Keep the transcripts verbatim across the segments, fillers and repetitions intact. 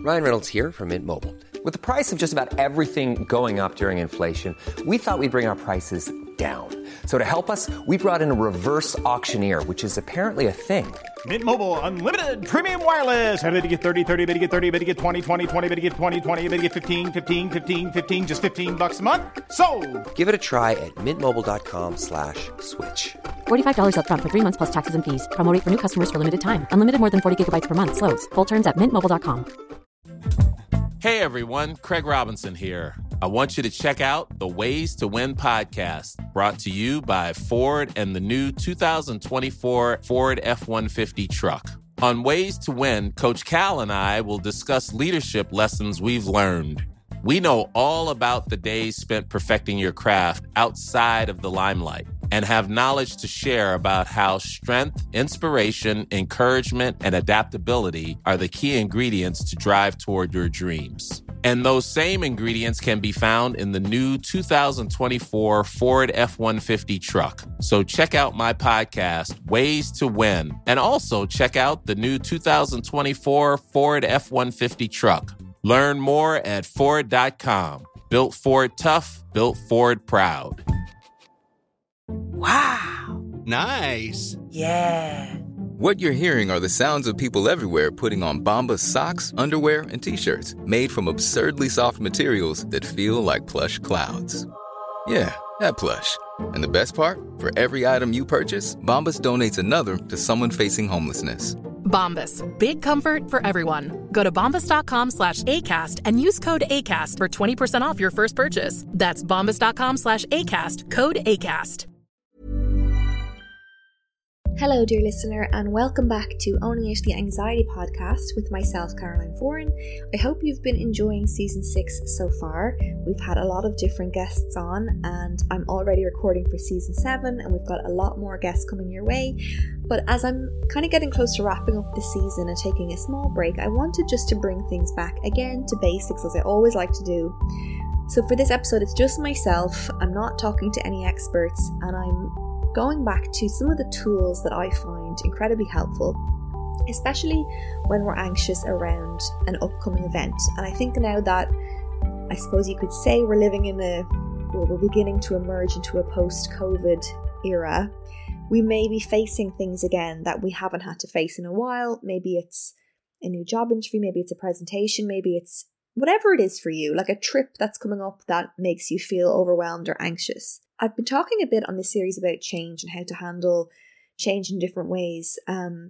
Ryan Reynolds here from Mint Mobile. With the price of just about everything going up during inflation, we thought we'd bring our prices down. So to help us, we brought in a reverse auctioneer, which is apparently a thing. Mint Mobile Unlimited Premium Wireless. How to get thirty, thirty, how to get thirty, how to get twenty, twenty, twenty, how to get twenty, twenty, how to get fifteen, fifteen, fifteen, fifteen, just fifteen bucks a month? Sold! Give it a try at mintmobile.com slash switch. forty-five dollars up front for three months plus taxes and fees. Promo rate for new customers for limited time. Unlimited more than forty gigabytes per month. Slows full terms at mint mobile dot com. Hey everyone, Craig Robinson here. I want you to check out the Ways to Win podcast, brought to you by Ford and the new two thousand twenty-four Ford F one fifty truck. On Ways to Win, Coach Cal and I will discuss leadership lessons we've learned. We know all about the days spent perfecting your craft outside of the limelight and have knowledge to share about how strength, inspiration, encouragement, and adaptability are the key ingredients to drive toward your dreams. And those same ingredients can be found in the new two thousand twenty-four Ford F one fifty truck. So check out my podcast, Ways to Win, and also check out the new two thousand twenty-four Ford F one fifty truck. Learn more at Ford dot com. Built Ford tough, built Ford proud. Wow. Nice. Yeah. What you're hearing are the sounds of people everywhere putting on Bombas socks, underwear, and T-shirts made from absurdly soft materials that feel like plush clouds. Yeah, that plush. And the best part? For every item you purchase, Bombas donates another to someone facing homelessness. Bombas. Big comfort for everyone. Go to bombas.com slash ACAST and use code ACAST for twenty percent off your first purchase. That's bombas.com slash ACAST. Code ACAST. Hello, dear listener, and welcome back to Owning It, the Anxiety Podcast with myself, Caroline Foran. I hope you've been enjoying season six so far. We've had a lot of different guests on, and I'm already recording for season seven, and we've got a lot more guests coming your way. But as I'm kind of getting close to wrapping up the season and taking a small break, I wanted just to bring things back again to basics, as I always like to do. So for this episode, it's just myself. I'm not talking to any experts, and I'm going back to some of the tools that I find incredibly helpful, especially when we're anxious around an upcoming event. And I think now that, I suppose you could say, we're living in a, well, we're beginning to emerge into a post-COVID era, we may be facing things again that we haven't had to face in a while. Maybe it's a new job interview, maybe it's a presentation, maybe it's whatever it is for you, like a trip that's coming up that makes you feel overwhelmed or anxious. I've been talking a bit on this series about change and how to handle change in different ways. Um,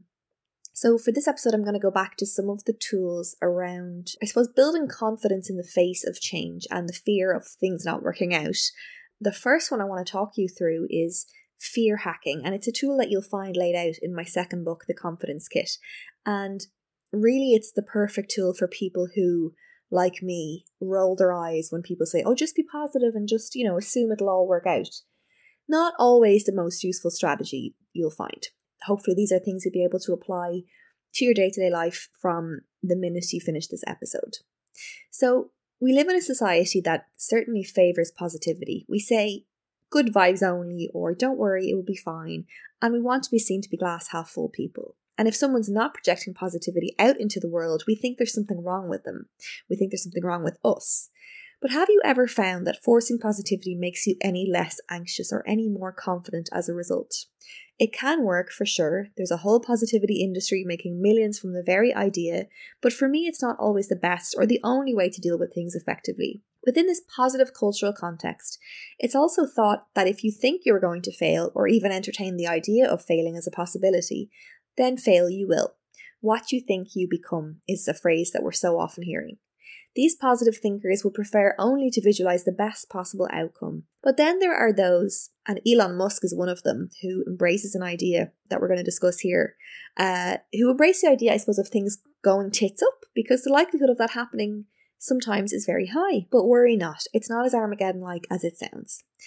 so for this episode, I'm going to go back to some of the tools around, I suppose, building confidence in the face of change and the fear of things not working out. The first one I want to talk you through is fear hacking, and it's a tool that you'll find laid out in my second book, The Confidence Kit. And really, it's the perfect tool for people who, like me, roll their eyes when people say, oh, just be positive and just, you know, assume it'll all work out. Not always the most useful strategy you'll find. Hopefully these are things you'll be able to apply to your day-to-day life from the minute you finish this episode. So we live in a society that certainly favours positivity. We say good vibes only, or don't worry, it will be fine. And we want to be seen to be glass half full people. And if someone's not projecting positivity out into the world, we think there's something wrong with them. We think there's something wrong with us. But have you ever found that forcing positivity makes you any less anxious or any more confident as a result? It can work for sure. There's a whole positivity industry making millions from the very idea, but for me it's not always the best or the only way to deal with things effectively. Within this positive cultural context, it's also thought that if you think you're going to fail or even entertain the idea of failing as a possibility, then fail you will. What you think you become is a phrase that we're so often hearing. These positive thinkers will prefer only to visualize the best possible outcome. But then there are those, and Elon Musk is one of them, who embraces an idea that we're going to discuss here, uh, who embrace the idea, I suppose, of things going tits up, because the likelihood of that happening sometimes is very high. But worry not, it's not as Armageddon-like as it sounds.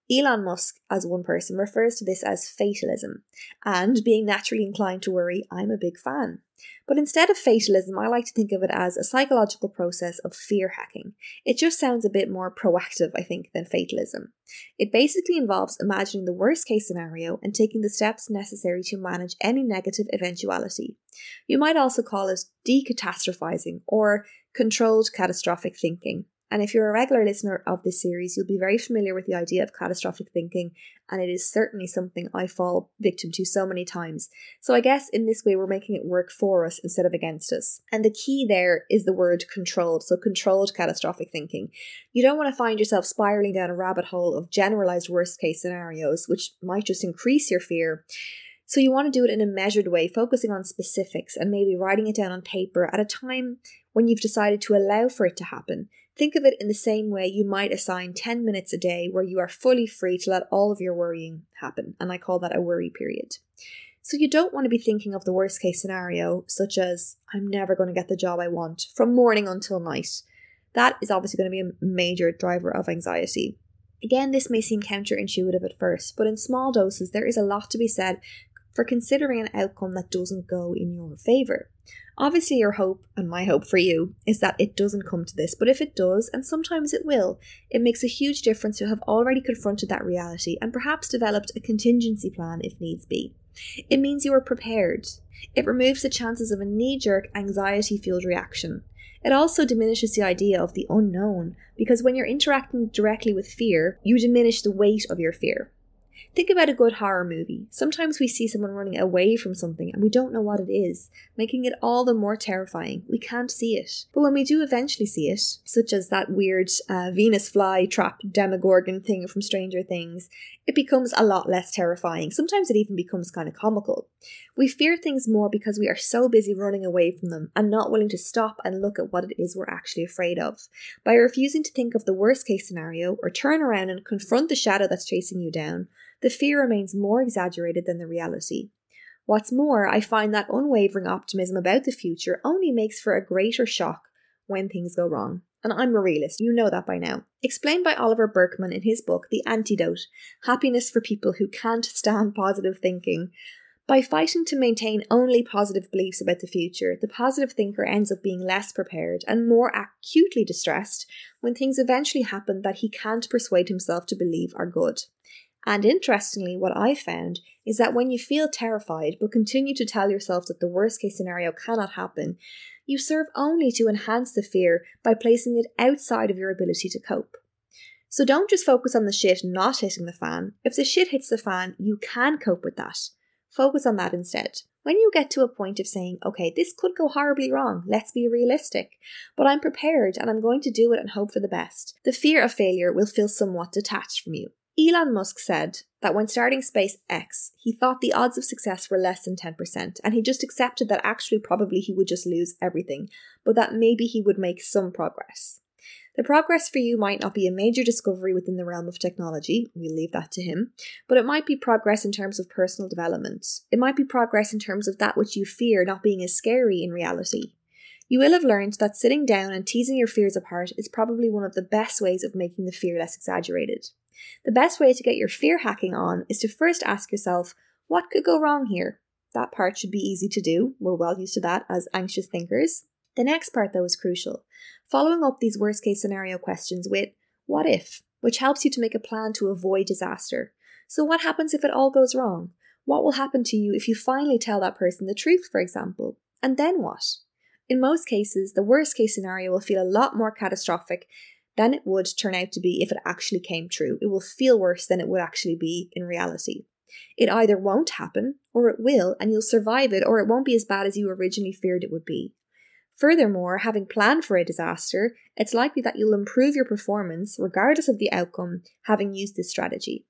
Elon Musk, as one person, refers to this as fatalism, and being naturally inclined to worry, I'm a big fan. But instead of fatalism, I like to think of it as a psychological process of fear hacking. It just sounds a bit more proactive, I think, than fatalism. It basically involves imagining the worst case scenario and taking the steps necessary to manage any negative eventuality. You might also call it decatastrophizing or controlled catastrophic thinking. And if you're a regular listener of this series, you'll be very familiar with the idea of catastrophic thinking, and it is certainly something I fall victim to so many times. So I guess in this way we're making it work for us instead of against us. And the key there is the word controlled, so controlled catastrophic thinking. You don't want to find yourself spiraling down a rabbit hole of generalized worst case scenarios, which might just increase your fear. So you want to do it in a measured way, focusing on specifics and maybe writing it down on paper at a time when you've decided to allow for it to happen. Think of it in the same way you might assign ten minutes a day where you are fully free to let all of your worrying happen, and I call that a worry period. So you don't want to be thinking of the worst case scenario, such as, I'm never going to get the job I want, from morning until night. That is obviously going to be a major driver of anxiety. Again, this may seem counterintuitive at first, but in small doses there is a lot to be said for considering an outcome that doesn't go in your favour. Obviously your hope, and my hope for you, is that it doesn't come to this, but if it does, and sometimes it will, it makes a huge difference to have already confronted that reality and perhaps developed a contingency plan if needs be. It means you are prepared. It removes the chances of a knee-jerk, anxiety-fueled reaction. It also diminishes the idea of the unknown, because when you're interacting directly with fear, you diminish the weight of your fear. Think about a good horror movie. Sometimes we see someone running away from something and we don't know what it is, making it all the more terrifying. We can't see it. But when we do eventually see it, such as that weird uh, Venus flytrap Demogorgon thing from Stranger Things, it becomes a lot less terrifying. Sometimes it even becomes kind of comical. We fear things more because we are so busy running away from them and not willing to stop and look at what it is we're actually afraid of. By refusing to think of the worst case scenario or turn around and confront the shadow that's chasing you down, the fear remains more exaggerated than the reality. What's more, I find that unwavering optimism about the future only makes for a greater shock when things go wrong. And I'm a realist, you know that by now. Explained by Oliver Burkeman in his book, The Antidote, Happiness for People Who Can't Stand Positive Thinking. By fighting to maintain only positive beliefs about the future, the positive thinker ends up being less prepared and more acutely distressed when things eventually happen that he can't persuade himself to believe are good. And interestingly, what I found is that when you feel terrified but continue to tell yourself that the worst case scenario cannot happen, you serve only to enhance the fear by placing it outside of your ability to cope. So don't just focus on the shit not hitting the fan. If the shit hits the fan, you can cope with that. Focus on that instead. When you get to a point of saying, okay, this could go horribly wrong, let's be realistic, but I'm prepared and I'm going to do it and hope for the best, the fear of failure will feel somewhat detached from you. Elon Musk said that when starting SpaceX, he thought the odds of success were less than ten percent, and he just accepted that actually probably he would just lose everything, but that maybe he would make some progress. The progress for you might not be a major discovery within the realm of technology, we'll leave that to him, but it might be progress in terms of personal development. It might be progress in terms of that which you fear not being as scary in reality. You will have learned that sitting down and teasing your fears apart is probably one of the best ways of making the fear less exaggerated. The best way to get your fear hacking on is to first ask yourself, what could go wrong here? That part should be easy to do. We're well used to that as anxious thinkers. The next part, though, is crucial. Following up these worst case scenario questions with, what if? Which helps you to make a plan to avoid disaster. So what happens if it all goes wrong? What will happen to you if you finally tell that person the truth, for example? And then what? In most cases, the worst case scenario will feel a lot more catastrophic than it would turn out to be if it actually came true. It will feel worse than it would actually be in reality. It either won't happen, or it will, and you'll survive it, or it won't be as bad as you originally feared it would be. Furthermore, having planned for a disaster, it's likely that you'll improve your performance, regardless of the outcome, having used this strategy.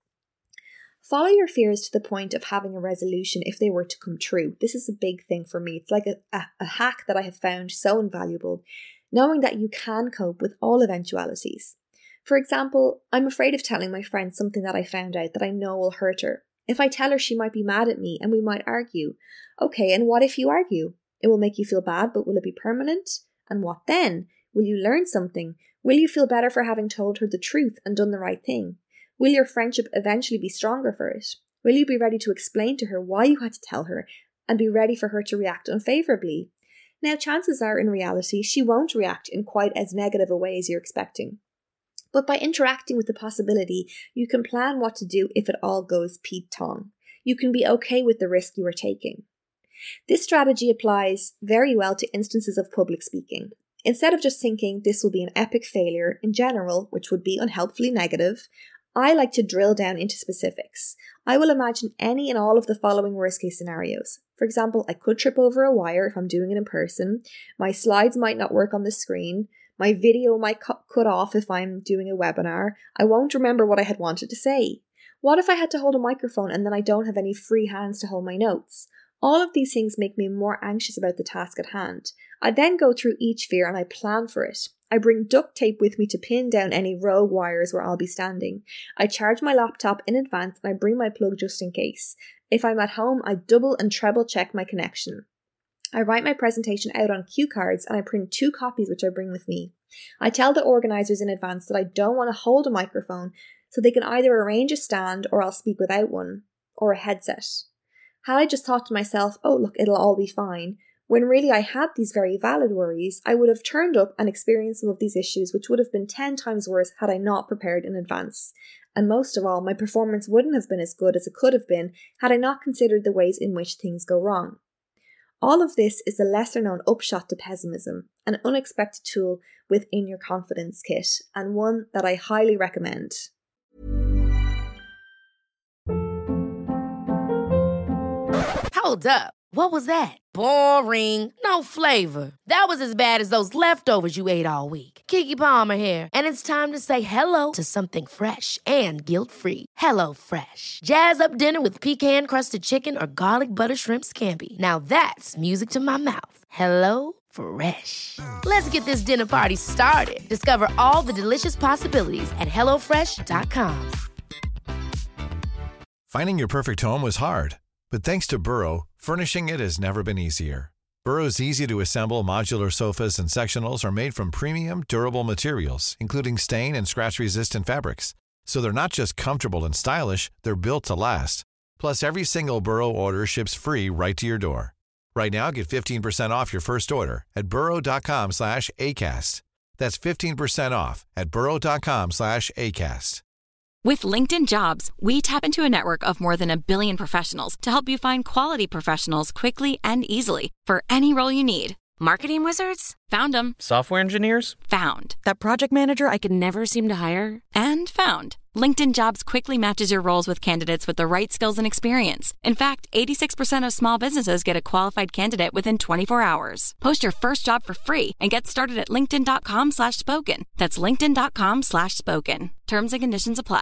Follow your fears to the point of having a resolution if they were to come true. This is a big thing for me. It's like a, a, a hack that I have found so invaluable, knowing that you can cope with all eventualities. For example, I'm afraid of telling my friend something that I found out that I know will hurt her. If I tell her, she might be mad at me and we might argue. Okay, and what if you argue? It will make you feel bad, but will it be permanent? And what then? Will you learn something? Will you feel better for having told her the truth and done the right thing? Will your friendship eventually be stronger for it? Will you be ready to explain to her why you had to tell her and be ready for her to react unfavourably? Now, chances are in reality, she won't react in quite as negative a way as you're expecting. But by interacting with the possibility, you can plan what to do if it all goes Pete Tong. You can be okay with the risk you are taking. This strategy applies very well to instances of public speaking. Instead of just thinking this will be an epic failure in general, which would be unhelpfully negative, I like to drill down into specifics. I will imagine any and all of the following worst case scenarios. For example, I could trip over a wire if I'm doing it in person. My slides might not work on the screen. My video might cut, cut off if I'm doing a webinar. I won't remember what I had wanted to say. What if I had to hold a microphone and then I don't have any free hands to hold my notes? All of these things make me more anxious about the task at hand. I then go through each fear and I plan for it. I bring duct tape with me to pin down any rogue wires where I'll be standing. I charge my laptop in advance and I bring my plug just in case. If I'm at home, I double and treble check my connection. I write my presentation out on cue cards and I print two copies which I bring with me. I tell the organisers in advance that I don't want to hold a microphone so they can either arrange a stand or I'll speak without one, or a headset. Had I just thought to myself, oh look, it'll all be fine, when really I had these very valid worries, I would have turned up and experienced some of these issues which would have been ten times worse had I not prepared in advance. And most of all, my performance wouldn't have been as good as it could have been had I not considered the ways in which things go wrong. All of this is the lesser known upshot to pessimism, an unexpected tool within your confidence kit, and one that I highly recommend. Hold up. What was that? Boring. No flavor. That was as bad as those leftovers you ate all week. Keke Palmer here, and it's time to say hello to something fresh and guilt-free. Hello Fresh. Jazz up dinner with pecan-crusted chicken or garlic butter shrimp scampi. Now that's music to my mouth. Hello Fresh. Let's get this dinner party started. Discover all the delicious possibilities at hello fresh dot com. Finding your perfect home was hard, but thanks to Burrow, furnishing it has never been easier. Burrow's easy-to-assemble modular sofas and sectionals are made from premium, durable materials, including stain and scratch-resistant fabrics. So they're not just comfortable and stylish, they're built to last. Plus, every single Burrow order ships free right to your door. Right now, get fifteen percent off your first order at burrow.com slash ACAST. That's fifteen percent off at burrow.com slash ACAST. With LinkedIn Jobs, we tap into a network of more than a billion professionals to help you find quality professionals quickly and easily for any role you need. Marketing wizards? Found them. Software engineers? Found. That project manager I could never seem to hire? And found. LinkedIn Jobs quickly matches your roles with candidates with the right skills and experience. In fact, eighty-six percent of small businesses get a qualified candidate within twenty-four hours. Post your first job for free and get started at linkedin.com slash spoken. That's linkedin.com slash spoken. Terms and conditions apply.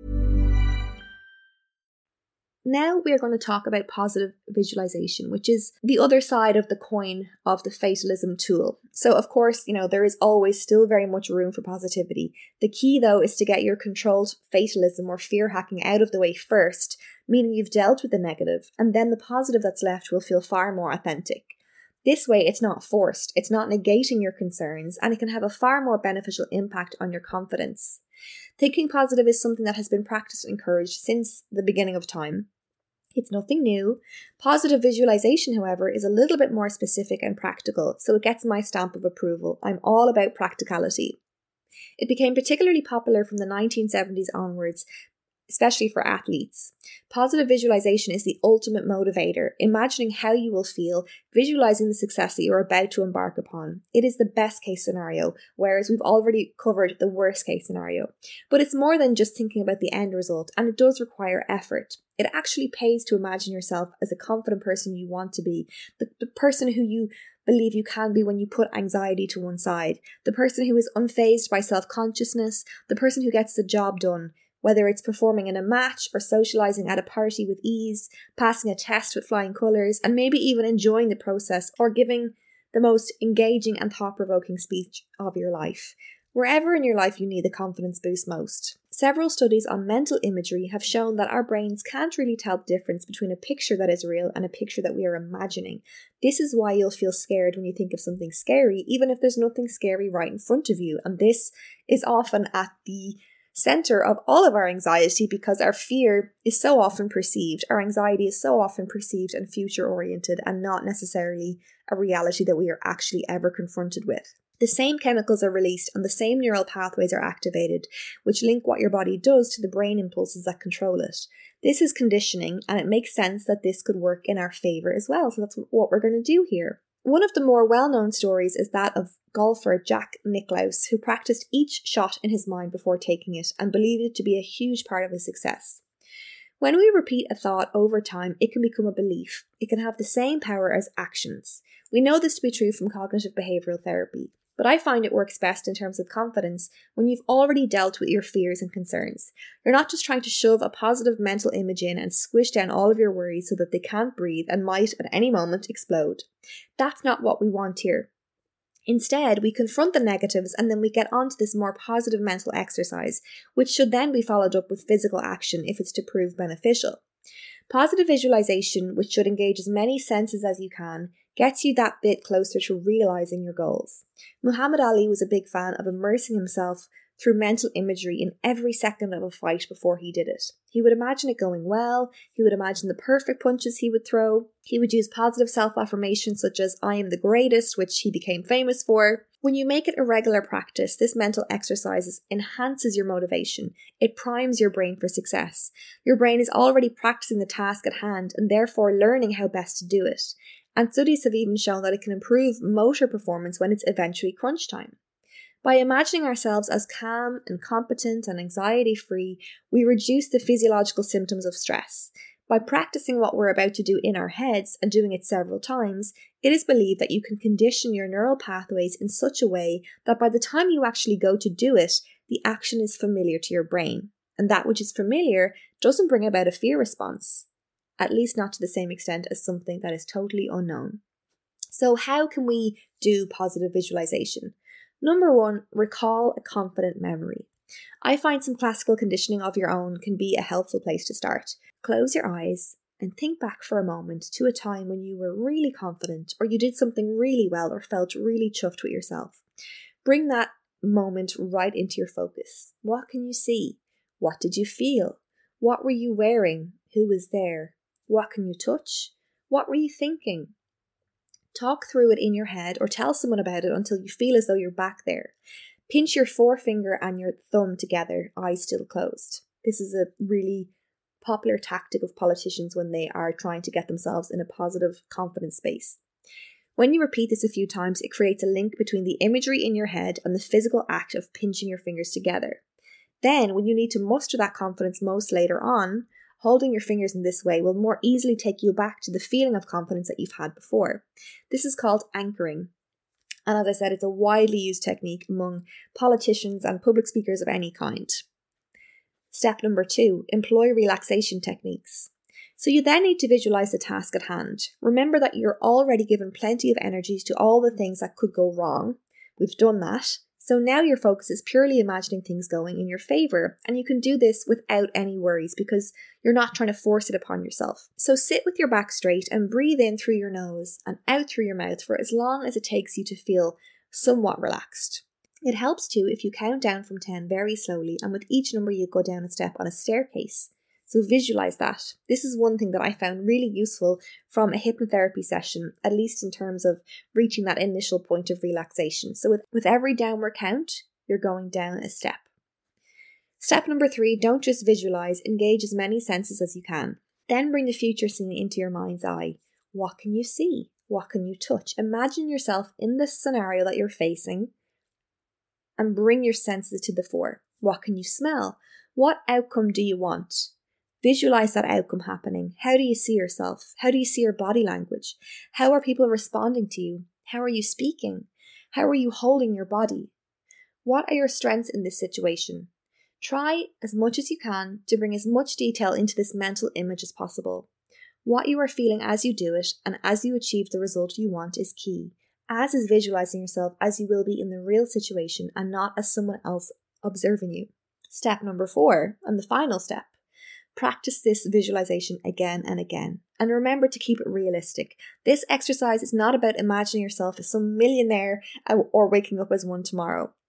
Now we are going to talk about positive visualization, which is the other side of the coin of the fatalism tool. So of course, you know, there is always still very much room for positivity. The key though is to get your controlled fatalism or fear hacking out of the way first, meaning you've dealt with the negative, and then the positive that's left will feel far more authentic. This way it's not forced, it's not negating your concerns, and it can have a far more beneficial impact on your confidence. Thinking positive is something that has been practiced and encouraged since the beginning of time. It's nothing new. Positive visualization, however, is a little bit more specific and practical, so it gets my stamp of approval. I'm all about practicality. It became particularly popular from the nineteen seventies onwards, especially for athletes. Positive visualization is the ultimate motivator, imagining how you will feel, visualizing the success that you're about to embark upon. It is the best case scenario, whereas we've already covered the worst case scenario. But it's more than just thinking about the end result, and it does require effort. It actually pays to imagine yourself as a confident person you want to be, the, the person who you believe you can be when you put anxiety to one side, the person who is unfazed by self-consciousness, the person who gets the job done, whether it's performing in a match or socializing at a party with ease, passing a test with flying colours, and maybe even enjoying the process or giving the most engaging and thought-provoking speech of your life. Wherever in your life you need the confidence boost most. Several studies on mental imagery have shown that our brains can't really tell the difference between a picture that is real and a picture that we are imagining. This is why you'll feel scared when you think of something scary, even if there's nothing scary right in front of you. And this is often at the center of all of our anxiety because our fear is so often perceived. Our anxiety is so often perceived and future oriented and not necessarily a reality that we are actually ever confronted with. The same chemicals are released and the same neural pathways are activated, which link what your body does to the brain impulses that control it. This is conditioning, and it makes sense that this could work in our favour as well. So that's what we're going to do here. One of the more well-known stories is that of golfer Jack Nicklaus, who practiced each shot in his mind before taking it and believed it to be a huge part of his success. When we repeat a thought over time, it can become a belief. It can have the same power as actions. We know this to be true from cognitive behavioural therapy. But I find it works best in terms of confidence when you've already dealt with your fears and concerns. You're not just trying to shove a positive mental image in and squish down all of your worries so that they can't breathe and might at any moment explode. That's not what we want here. Instead, we confront the negatives and then we get onto this more positive mental exercise, which should then be followed up with physical action if it's to prove beneficial. Positive visualization, which should engage as many senses as you can, gets you that bit closer to realising your goals. Muhammad Ali was a big fan of immersing himself through mental imagery in every second of a fight before he did it. He would imagine it going well, he would imagine the perfect punches he would throw, he would use positive self-affirmations such as "I am the greatest," which he became famous for. When you make it a regular practice, this mental exercise enhances your motivation. It primes your brain for success. Your brain is already practicing the task at hand and therefore learning how best to do it. And studies have even shown that it can improve motor performance when it's eventually crunch time. By imagining ourselves as calm and competent and anxiety-free, we reduce the physiological symptoms of stress. By practicing what we're about to do in our heads and doing it several times, it is believed that you can condition your neural pathways in such a way that by the time you actually go to do it, the action is familiar to your brain. And that which is familiar doesn't bring about a fear response. At least not to the same extent as something that is totally unknown. So how can we do positive visualization? Number one, recall a confident memory. I find some classical conditioning of your own can be a helpful place to start. Close your eyes and think back for a moment to a time when you were really confident or you did something really well or felt really chuffed with yourself. Bring that moment right into your focus. What can you see? What did you feel? What were you wearing? Who was there? What can you touch? What were you thinking? Talk through it in your head or tell someone about it until you feel as though you're back there. Pinch your forefinger and your thumb together, eyes still closed. This is a really popular tactic of politicians when they are trying to get themselves in a positive, confident space. When you repeat this a few times, it creates a link between the imagery in your head and the physical act of pinching your fingers together. Then, when you need to muster that confidence most later on, holding your fingers in this way will more easily take you back to the feeling of confidence that you've had before. This is called anchoring. And as I said, it's a widely used technique among politicians and public speakers of any kind. Step number two, employ relaxation techniques. So you then need to visualize the task at hand. Remember that you're already given plenty of energy to all the things that could go wrong. We've done that. So now your focus is purely imagining things going in your favour, and you can do this without any worries because you're not trying to force it upon yourself. So sit with your back straight and breathe in through your nose and out through your mouth for as long as it takes you to feel somewhat relaxed. It helps too if you count down from ten very slowly, and with each number you go down a step on a staircase. So visualize that. This is one thing that I found really useful from a hypnotherapy session, at least in terms of reaching that initial point of relaxation. So with, with every downward count, you're going down a step. Step number three, don't just visualize, engage as many senses as you can. Then bring the future scene into your mind's eye. What can you see? What can you touch? Imagine yourself in this scenario that you're facing and bring your senses to the fore. What can you smell? What outcome do you want? Visualize that outcome happening. How do you see yourself? How do you see your body language? How are people responding to you? How are you speaking? How are you holding your body? What are your strengths in this situation? Try as much as you can to bring as much detail into this mental image as possible. What you are feeling as you do it and as you achieve the result you want is key, as is visualizing yourself as you will be in the real situation and not as someone else observing you. Step number four, and the final step. Practice this visualization again and again. And remember to keep it realistic. This exercise is not about imagining yourself as some millionaire or waking up as one tomorrow.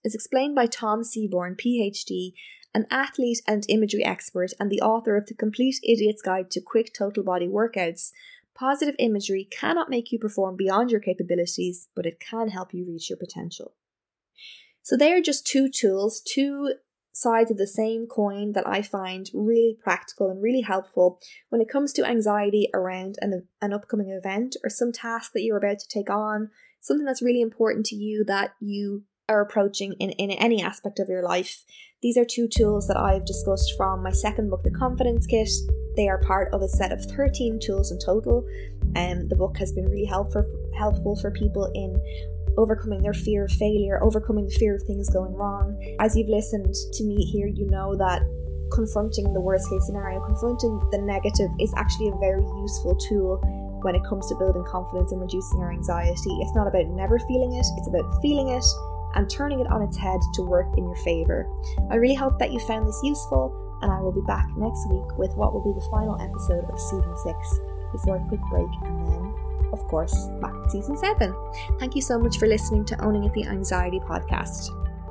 is explained by Tom Seaborn, P H D, an athlete and imagery expert and the author of The Complete Idiot's Guide to Quick Total Body Workouts. Positive imagery cannot make you perform beyond your capabilities, but it can help you reach your potential. So they are just two tools, two sides of the same coin that I find really practical and really helpful when it comes to anxiety around an, an upcoming event or some task that you're about to take on, something that's really important to you that you are approaching in, in any aspect of your life. These are two tools that I've discussed from my second book, The Confidence Kit. They are part of a set of thirteen tools in total, and um, the book has been really helpful, helpful for people in overcoming their fear of failure, overcoming the fear of things going wrong. As you've listened to me here, you know that confronting the worst case scenario, confronting the negative is actually a very useful tool when it comes to building confidence and reducing our anxiety. It's not about never feeling it, it's about feeling it and turning it on its head to work in your favour. I really hope that you found this useful, and I will be back next week with what will be the final episode of season six before a quick break, and then, of course, back to season seven. Thank you so much for listening to Owning It, the Anxiety Podcast.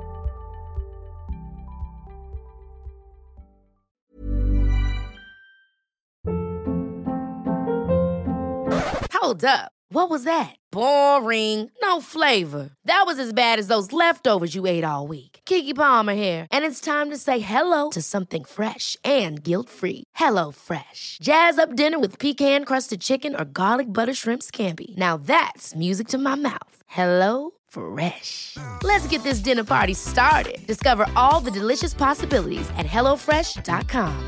Hold up. What was that? Boring. No flavor. That was as bad as those leftovers you ate all week. Keke Palmer here, and it's time to say hello to something fresh and guilt-free. Hello Fresh. Jazz up dinner with pecan-crusted chicken or garlic butter shrimp scampi. Now that's music to my mouth. Hello Fresh. Let's get this dinner party started. Discover all the delicious possibilities at hello fresh dot com.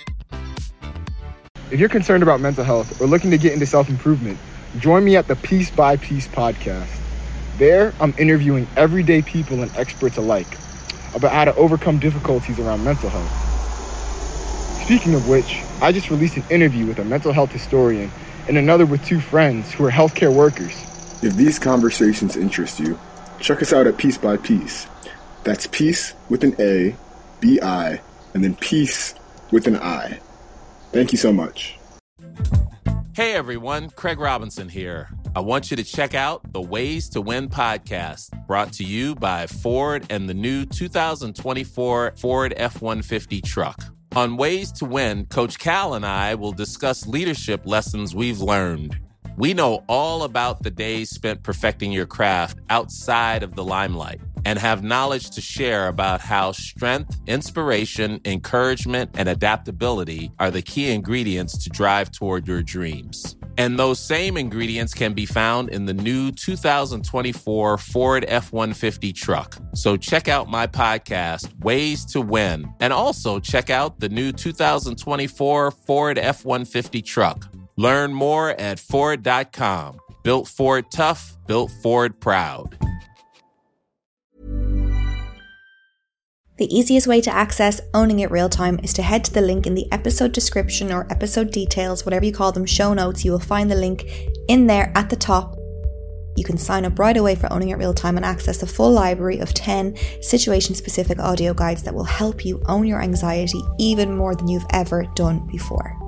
If you're concerned about mental health or looking to get into self-improvement, join me at the Piece by Piece podcast. There, I'm interviewing everyday people and experts alike about how to overcome difficulties around mental health. Speaking of which, I just released an interview with a mental health historian and another with two friends who are healthcare workers. If these conversations interest you, check us out at Piece by Piece. That's Piece with an A, B I, and then Piece with an I. Thank you so much. Hey everyone, Craig Robinson here. I want you to check out the Ways to Win podcast, brought to you by Ford and the new two thousand twenty-four Ford F one fifty truck. On Ways to Win, Coach Cal and I will discuss leadership lessons we've learned. We know all about the days spent perfecting your craft outside of the limelight and have knowledge to share about how strength, inspiration, encouragement, and adaptability are the key ingredients to drive toward your dreams. And those same ingredients can be found in the new two thousand twenty-four Ford F one fifty truck. So check out my podcast, Ways to Win, and also check out the new two thousand twenty-four Ford F one fifty truck. Learn more at Ford dot com. Built Ford tough, built Ford proud. The easiest way to access Owning It Real Time is to head to the link in the episode description or episode details, whatever you call them, show notes. You will find the link in there at the top. You can sign up right away for Owning It Real Time and access the full library of ten situation-specific audio guides that will help you own your anxiety even more than you've ever done before.